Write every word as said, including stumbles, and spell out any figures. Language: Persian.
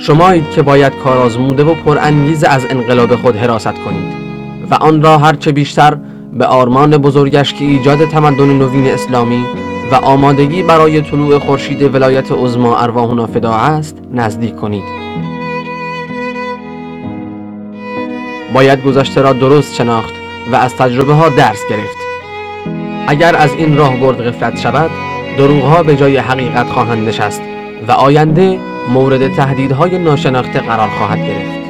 شمایید که باید کارآزموده و پرانگیزه از انقلاب خود حراست کنید و آن را هرچه بیشتر به آرمان بزرگش که ایجاد تمدن نوین اسلامی و آمادگی برای طلوع خورشید ولایت عظمی ارواحنا فدا است نزدیک کنید. باید گذشته را درست شناخت و از تجربه ها درس گرفت. اگر از این راه برد غفلت شود، دروغ‌ها به جای حقیقت خواهند نشست و آینده مورد تهدیدهای ناشناخته قرار خواهد گرفت.